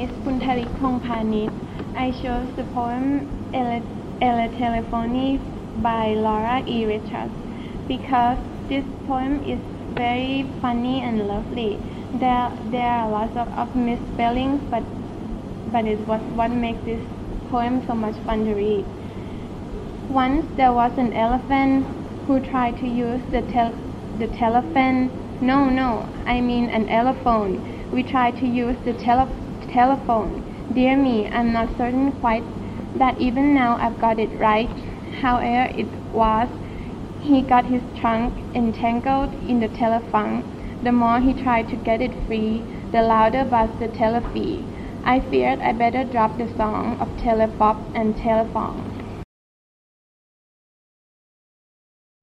is Puntarik Pongpanit. I chose the poem Elle Telephony by Laura E. Richards because this poem is very funny and lovely. There are lots of misspellings, but it's what makes this poem so much fun to read. Once there was an elephant who tried to use the telephone. No, I mean an elephone. We tried to use the telephone. Dear me, I'm not certain quite that even now I've got it right. However it was, he got his trunk entangled in the telephone. The more he tried to get it free, the louder buzzed the telephone. I feared I better drop the song of telefop and telephone.